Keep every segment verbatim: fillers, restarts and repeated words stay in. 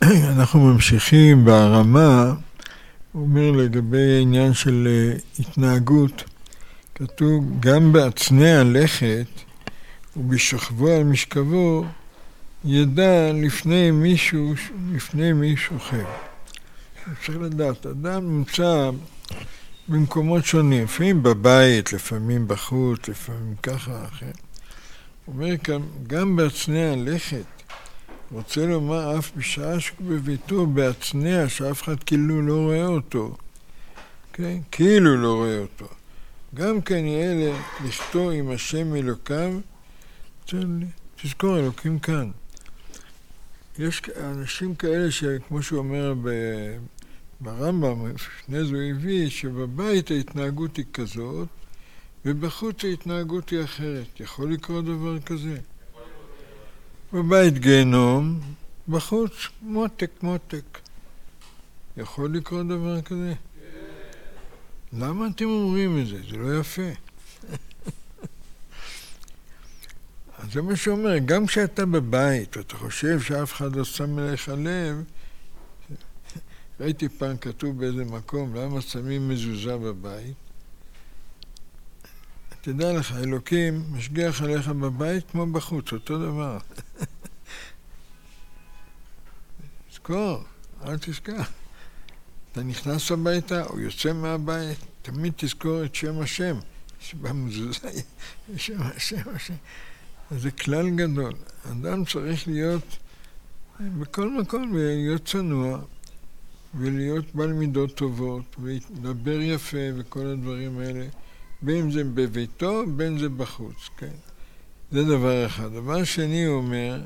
אנחנו ממשיכים ברמה, הוא אומר לגבי העניין של התנהגות, כתוב גם בעצני הלכת ובשכבו על משכבו ידע לפני מישהו, לפני מי שוכב. צריך לדעת, אדם נמצא במקומות שונים, לפעמים בבית, לפעמים בחוץ, לפעמים ככה אחר. הוא אומר כאן, גם בעצני הלכת, רוצה לומר אף בשעה שבביתו בעצניה, שאף אחד כאילו לא רואה אותו. כן? כאילו לא רואה אותו. גם כן יהיה לכתוב עם השם אלוקיו, תזכור אלוקים כאן. יש אנשים כאלה שכמו שהוא אומר ברמב"ם, לפני זה הוא הביא, שבבית ההתנהגות היא כזאת, ובחוץ ההתנהגות היא אחרת. יכול לקרות דבר כזה? בבית גיהנום, בחוץ מותק מותק. יכול לקרות דבר כזה? למה אתם אומרים את זה? זה לא יפה. אז זה מה שאומר, גם כשאתה בבית ואתה חושב שאף אחד לא שם אליך לב, ראיתי פעם כתוב באיזה מקום, למה שמים מזוזה בבית? תדע לך, אלוקים משגיח עליך בבית כמו בחוץ, אותו דבר. תזכור, אל תשכח. אתה נכנס הביתה, או יוצא מהבית, תמיד תזכור את שם השם. שבמזוזה יש שם השם השם. אז זה כלל גדול. אדם צריך להיות בכל מקום, ולהיות צנוע, ולהיות בעל מידות טובות, ולדבר יפה וכל הדברים האלה. בין זה בביתו, בין זה בחוץ, כן? זה דבר אחד. דבר שני הוא אומר,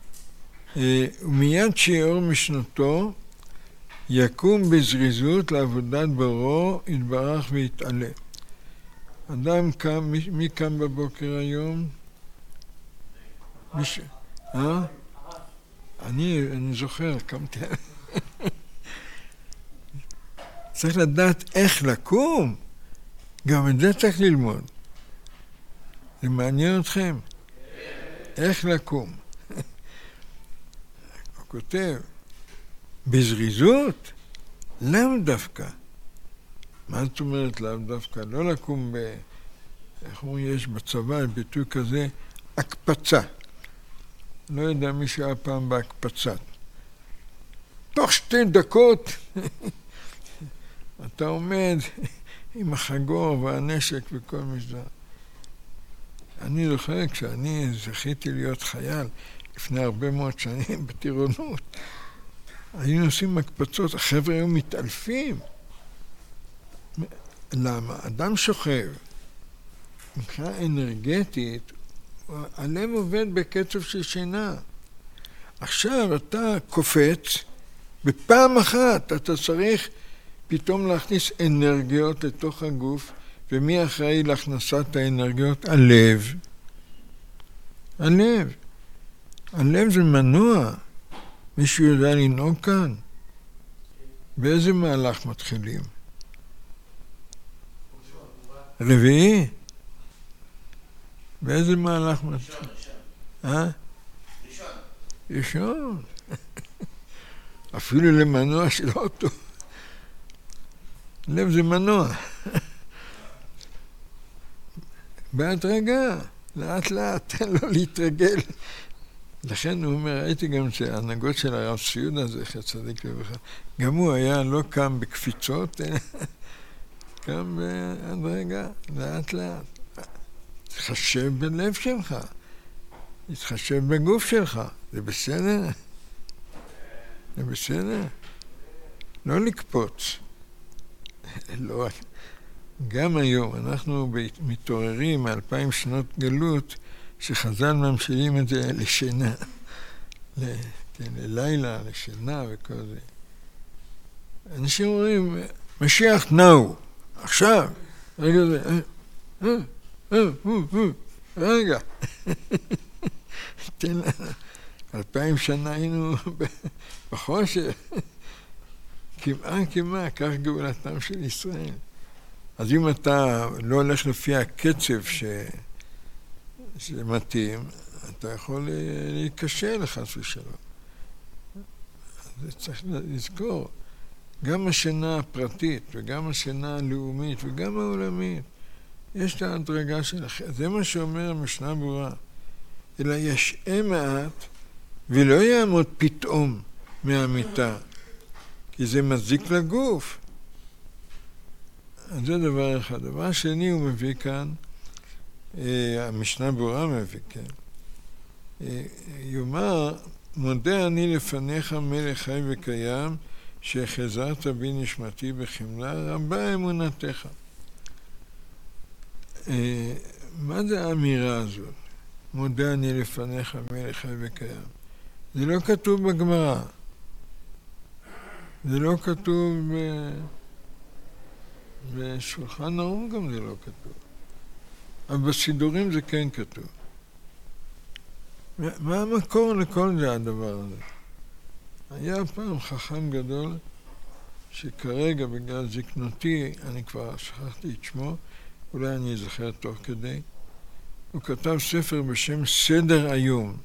ומיד שיעור משנתו, יקום בזריזות לעבודת בוראו, יתברך ויתעלה. אדם קם, מי, מי קם בבוקר היום? מיש... אה? אני, אני זוכר, קמתי. צריך לדעת איך לקום. גם את זה צריך ללמוד. זה מעניין אתכם? איך לקום? הוא כותב, בזריזות? לאו דווקא. מה זאת אומרת לאו דווקא? לא לקום ב... איך אומרים, יש בצבא ביטוי כזה, הקפצה. לא יודע מי שהיה פעם בהקפצה. תוך שתי דקות אתה עומד עם החגור והנשק וכל משדר. אני זוכר, כשאני זכיתי להיות חייל לפני הרבה מאוד שנים בטירונות, היינו עושים הקפצות, החבר'ה היו מתעלפים. למה? אדם שוכב, מבחינה אנרגטית, הלב עובד בקצב של שינה. עכשיו אתה קופץ, בפעם אחת אתה צריך פתאום להכניס אנרגיות לתוך הגוף, ומי אחראי להכנסת האנרגיות? הלב. הלב. הלב זה מנוע. מישהו יודע לנהוג כאן? באיזה מהלך מתחילים? רביעי? באיזה מהלך מתחילים? אה? ראשון. ראשון. אפילו למנוע של אוטו. לב זה מנוע. בהדרגה, לאט לאט, תן לו להתרגל. לכן הוא אומר, הייתי גם שההנהגות של הרב ציודה, זכר צדיק לברכה, גם הוא היה לא קם בקפיצות, קם בהדרגה, לאט לאט. תתחשב בלב שלך, תתחשב בגוף שלך, זה בסדר? זה בסדר? לא לקפוץ. לא, גם היום אנחנו מתעוררים מאלפיים שנות גלות שחז"ל ממשילים את זה לשינה, כן, ללילה, לשינה וכל זה. אנשים אומרים, משיח נאו, עכשיו, רגע זה, אה, אה, אה, רגע, תן לנו, אלפיים שנה היינו בחושך, כמעט כמעט, כך גאולתם של ישראל. אז אם אתה לא הולך לפי הקצב ש... שמתאים, אתה יכול להיקשה לחס ושלום. זה צריך לזכור. גם השינה הפרטית וגם השינה הלאומית וגם העולמית, יש את ההדרגה שלכם. זה מה שאומר המשנה ברורה. אלא ישעה מעט ולא יעמוד פתאום מהמיטה, כי זה מזיק לגוף. אז זה דבר אחד. דבר שני הוא מביא כאן, אה, המשנה ברורה מביא כאן. אה, יאמר, מודה אני לפניך מלך חי וקיים, שחזרת בי נשמתי בחמלה, רבה אמונתך. אה, מה זה האמירה הזאת? מודה אני לפניך מלך חי וקיים. זה לא כתוב בגמרא. זה לא כתוב ב... בשולחן ערוך גם זה לא כתוב. אבל בסידורים זה כן כתוב. מה המקור לכל זה הדבר הזה? היה פעם חכם גדול שכרגע בגלל זקנותי, אני כבר שכחתי את שמו, אולי אני אזכר תוך כדי, הוא כתב ספר בשם סדר היום.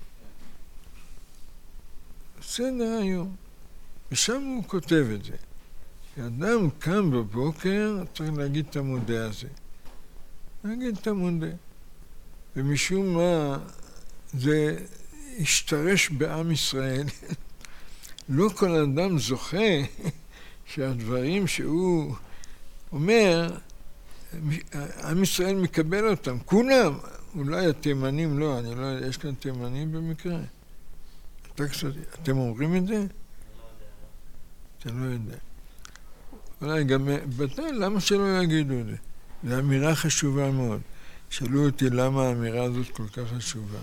סדר היום. ושם הוא כותב את זה. כשאדם קם בבוקר, צריך להגיד את המודה הזה. להגיד את המודה. ומשום מה זה השתרש בעם ישראל. לא כל אדם זוכה שהדברים שהוא אומר, עם ישראל מקבל אותם. כולם, אולי התימנים לא, אני לא יודע, יש כאן תימנים במקרה. אתה קצת, אתם אומרים את זה? אתה לא יודע. אולי גם, בטח, למה שלא יגידו את זה? זו אמירה חשובה מאוד. שאלו אותי למה האמירה הזאת כל כך חשובה.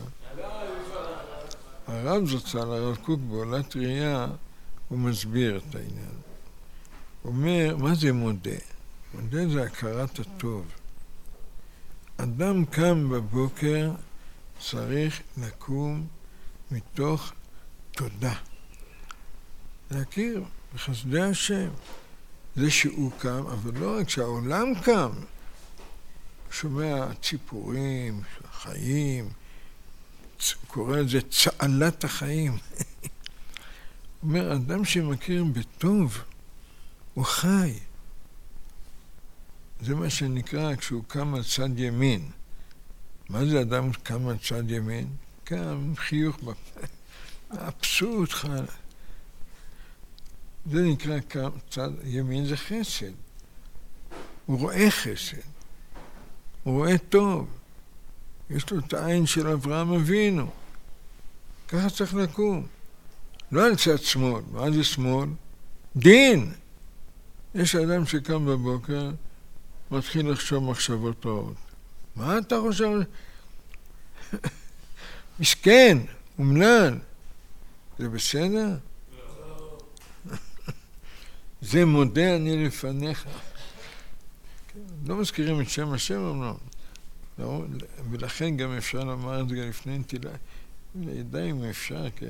הרב זצ"ל, הרב קוק בעולת ראייה, הוא מסביר את העניין. הוא אומר, מה זה מודה? מודה זה הכרת הטוב. אדם קם בבוקר, צריך לקום מתוך תודה. להכיר בחסדי השם. זה שהוא קם, אבל לא רק שהעולם קם, שומע ציפורים, חיים, קורא לזה צעלת החיים. הוא אומר, אדם שמכיר בטוב, הוא חי. זה מה שנקרא כשהוא קם על צד ימין. מה זה אדם קם על צד ימין? קם חיוך בפה. אבסוט חל. זה נקרא קם צד ימין, זה חסד. הוא רואה חסד. הוא רואה טוב. יש לו את העין של אברהם אבינו. ככה צריך לקום. לא על צד שמאל. מה זה שמאל? דין. יש אדם שקם בבוקר, מתחיל לחשוב מחשבות רעות. מה אתה חושב? מסכן, אומלל. זה בסדר? זה מודה אני לפניך. לא מזכירים את שם השם אמנם. ולכן גם אפשר לומר את זה גם לפני נטילה. די אם אפשר, כן.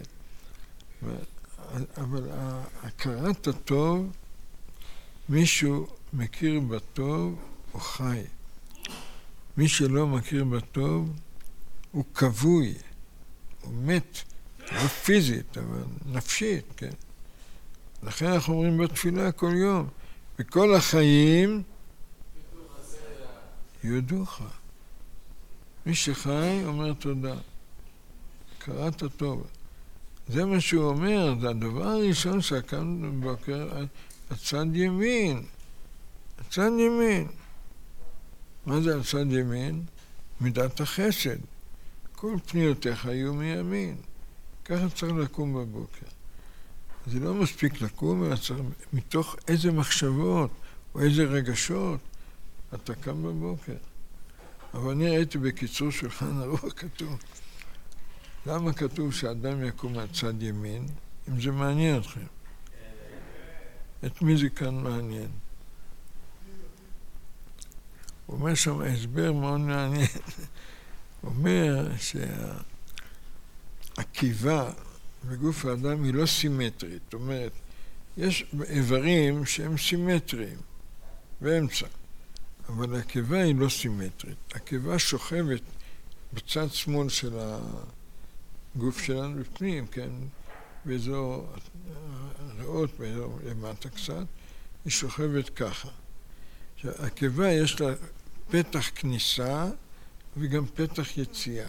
אבל הכרת הטוב, מישהו מכיר בטוב, הוא חי. מי שלא מכיר בטוב, הוא כבוי. הוא מת, לא פיזית, אבל נפשית, כן. לכן אנחנו אומרים בתפילה כל יום, בכל החיים יודוך. מי שחי אומר תודה. קראת טוב. זה מה שהוא אומר, זה הדבר הראשון שקמנו בבוקר, הצד ימין. הצד ימין. מה זה הצד ימין? מידת החסד. כל פניותיך יהיו מימין. ככה צריך לקום בבוקר. זה לא מספיק לקום, אלא צריך מתוך איזה מחשבות או איזה רגשות אתה קם בבוקר. אבל אני ראיתי בקיצור שולחן ערוך כתוב. למה כתוב שאדם יקום מהצד ימין? אם זה מעניין אתכם. את מי זה כאן מעניין? הוא אומר שם הסבר מאוד מעניין. הוא אומר שהעקיבה בגוף האדם היא לא סימטרית. זאת אומרת, יש איברים שהם סימטריים באמצע. אבל העקיבה היא לא סימטרית. העקיבה שוכבת בצד שמאל של הגוף שלנו בפנים, כן? באזור פחות למטה קצת, היא שוכבת ככה. הקיבה יש לה פתח כניסה וגם פתח יציאה.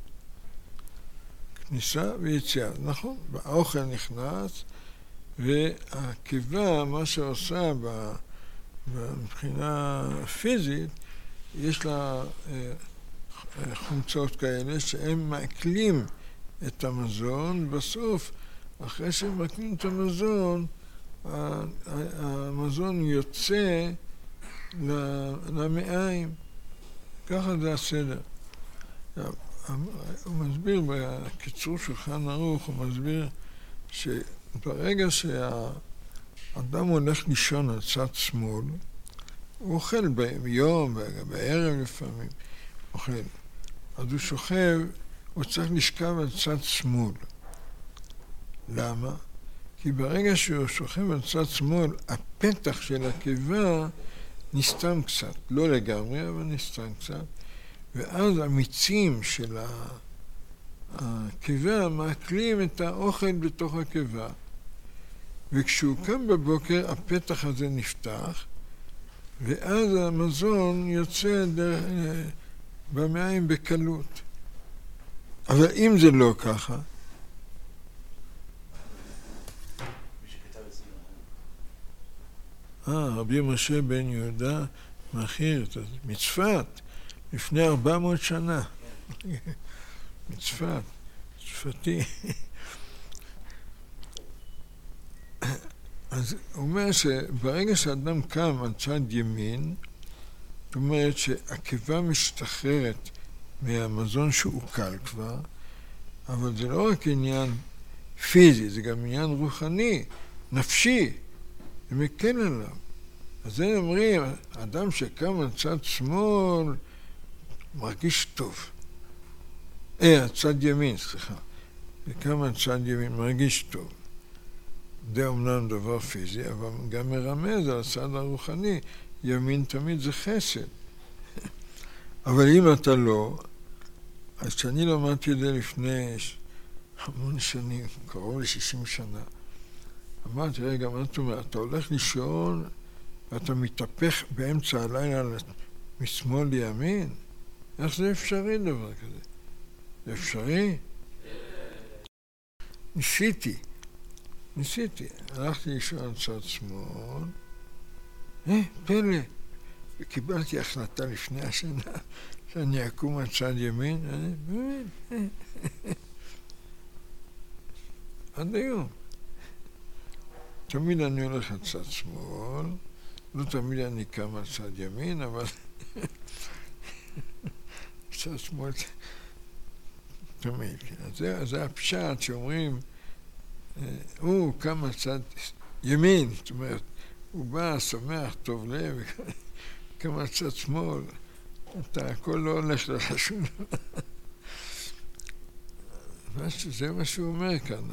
כניסה ויציאה, נכון? האוכל נכנס, והקיבה, מה שעושה מבחינה פיזית, יש לה חומצות כאלה שהם מעכלים את המזון. בסוף, אחרי שהם מעכלים את המזון, המזון יוצא למעיים. ככה זה הסדר. הוא מסביר, בקיצור שולחן ערוך, הוא מסביר שברגע שהאדם הולך לישון על צד שמאל, הוא אוכל ביום, בערב לפעמים, אוכל. אז הוא שוכב, הוא צריך לשכב על צד שמאל. למה? כי ברגע שהוא שוכב על צד שמאל, הפתח של הקיבה נסתם קצת, לא לגמרי, אבל נסתם קצת, ואז המיצים של הקיבה מעכלים את האוכל בתוך הקיבה. וכשהוא קם בבוקר, הפתח הזה נפתח, ואז המזון יוצא דרך, במעיים בקלות. אבל אם זה לא ככה, אה, רבי משה בן יהודה מכיר, מצפת, לפני ארבע מאות שנה. מצפת, צפתי. אז הוא אומר שברגע שאדם קם על צד ימין, זאת אומרת שהקיבה משתחררת מהמזון שהוא קל כבר, אבל זה לא רק עניין פיזי, זה גם עניין רוחני, נפשי, זה מקל עליו. אז זה אומרים, אדם שקם על צד שמאל מרגיש טוב. אה, צד ימין, סליחה. שקם על צד ימין מרגיש טוב. זה אומנם דבר פיזי, אבל גם מרמז על הצד הרוחני. ימין תמיד זה חסד. אבל אם אתה לא, אז כשאני למדתי את זה לפני המון שנים, קרוב ל-שישים שנה, אמרתי, רגע, מה אתה אומר? אתה הולך לישון ואתה מתהפך באמצע הלילה משמאל לימין? איך זה אפשרי דבר כזה? זה אפשרי? ניסיתי, ניסיתי. הלכתי לישון על צד שמאל, אה, פלא. וקיבלתי החלטה לפני השנה שאני אקום על צד ימין, אני באמת, עד היום. תמיד אני הולך על צד שמאל, לא תמיד אני קם על צד ימין, אבל צד שמאל תמיד. אז זה, זה הפשט שאומרים, הוא קם על צד ימין, זאת אומרת, הוא בא, שמח, טוב לב, קם על צד שמאל, אתה הכל לא הולך לך שום דבר. זה מה שהוא אומר כאן.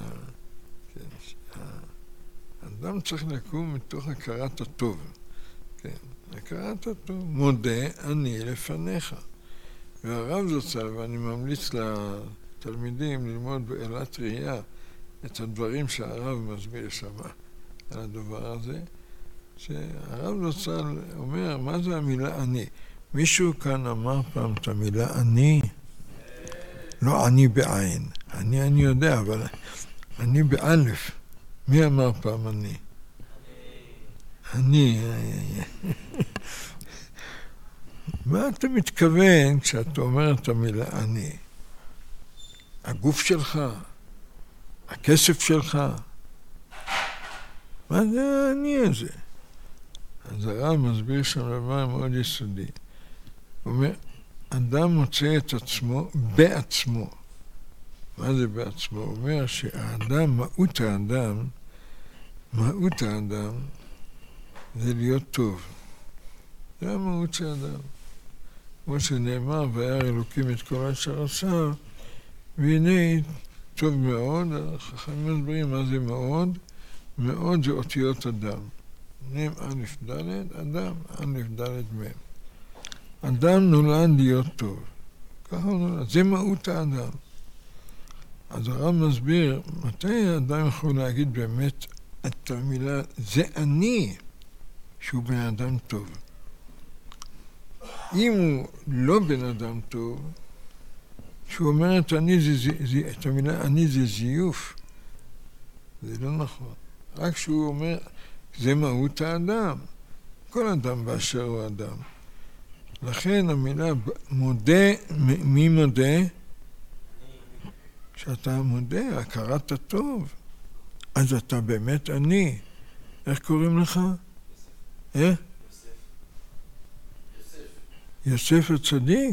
האדם צריך לקום מתוך הכרת הטוב. כן, הכרת הטוב. מודה אני לפניך. והרב זצ"ל, ואני ממליץ לתלמידים ללמוד באלת ראייה את הדברים שהרב מסביר שם על הדבר הזה, שהרב זצ"ל אומר, מה זה המילה אני? מישהו כאן אמר פעם את המילה אני? לא אני בעין. אני אני יודע, אבל אני באלף. מי אמר פעם אני? אני. מה אתה מתכוון כשאתה אומר את המילה אני? הגוף שלך? הכסף שלך? מה זה אני הזה? אז הרב מסביר שם דבר מאוד יסודי. הוא אומר, אדם מוצא את עצמו בעצמו. מה זה בעצמו? הוא אומר שהאדם, מהות האדם, מהות האדם זה להיות טוב. זה המהות של האדם. כמו שנאמר, וירא אלוקים את כל אשר עשה, והנה טוב מאוד, החכמים מסבירים מה זה מאוד, מאוד זה אותיות אדם. נם א' ד', אדם, א' ד' מ'. אדם נולד להיות טוב. ככה הוא נולד. זה מהות האדם. אז הרב מסביר, מתי האדם יכול להגיד באמת את המילה, זה אני, שהוא בן אדם טוב. אם הוא לא בן אדם טוב, שהוא אומר את, אני זה, זה, זה, את המילה אני זה זיוף, זה לא נכון. רק שהוא אומר, זה מהות האדם. כל אדם באשר הוא אדם. לכן המילה מודה, מי מודה? שאתה מודה, הכרת הטוב. אז אתה באמת אני. איך קוראים לך? אה? יוסף. יוסף הצדיק?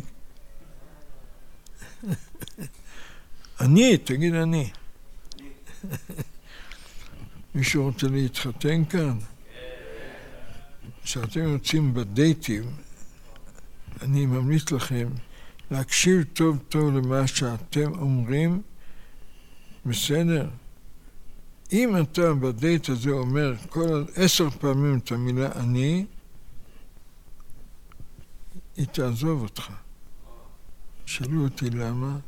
אני, תגיד אני. מישהו רוצה להתחתן כאן? כשאתם יוצאים בדייטים, אני ממליץ לכם להקשיב טוב טוב למה שאתם אומרים, בסדר? אם אתה בדייט הזה אומר כל עשר פעמים את המילה אני, היא תעזוב אותך. שאלו אותי למה?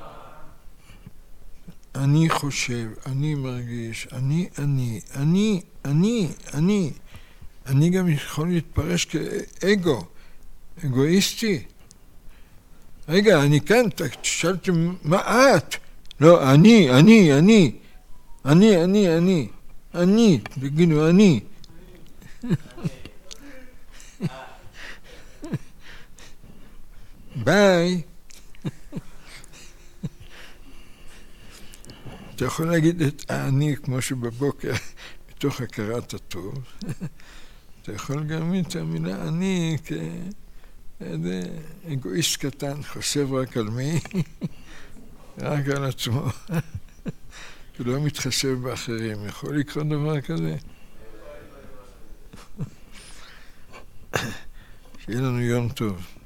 אני חושב, אני מרגיש, אני, אני, אני, אני, אני. אני גם יכול להתפרש כאגו, אגואיסטי. רגע, אני כאן, תשאלתי, מה את? לא, אני, אני, אני. אני, אני, אני. אני, תגידו, אני. ביי. אתה יכול להגיד את אני כמו שבבוקר, מתוך הכרת הטוב. אתה יכול גם את המילה אני כאיזה אגואיסט קטן, חושב רק על מי, רק על עצמו. הוא לא מתחשב באחרים. יכול לקרות דבר כזה? שיהיה לנו יום טוב.